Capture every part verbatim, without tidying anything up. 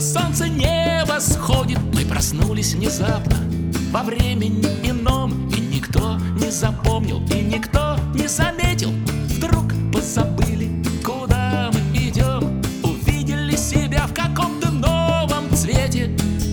солнце не восходит. Мы проснулись внезапно во времени ином, и никто не запомнил, и никто не заметил. Вдруг позабыли, куда мы идем, увидели себя в каком-то новом цвете.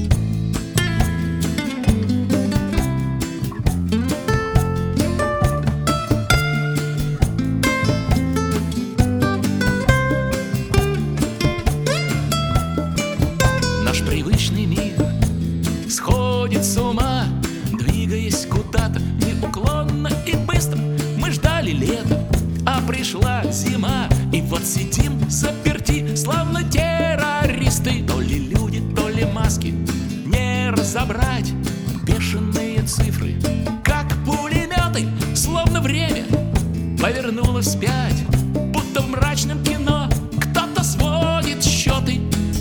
Наш привычный мир сходит с ума, двигаясь куда-то неуклонно и быстро. Мы ждали лета, а пришла зима, и вот сидим заперти, словно террористы. То ли люди, то ли маски, не разобрать. Бешеные цифры, как пулеметы, словно время повернулось вспять, будто в мрачном кино кто-то сводит счеты.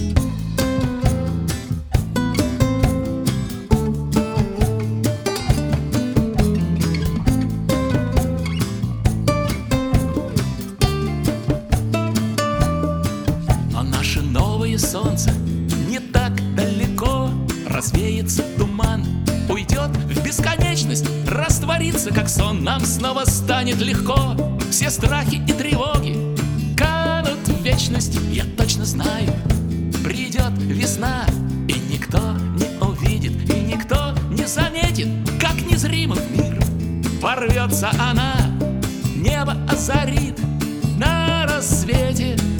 Солнце не так далеко, развеется туман, уйдет в бесконечность, растворится как сон. Нам снова станет легко, все страхи и тревоги канут в вечность. Я точно знаю, придет весна, и никто не увидит, и никто не заметит, как незримый мир ворвется она, небо озарит на рассвете.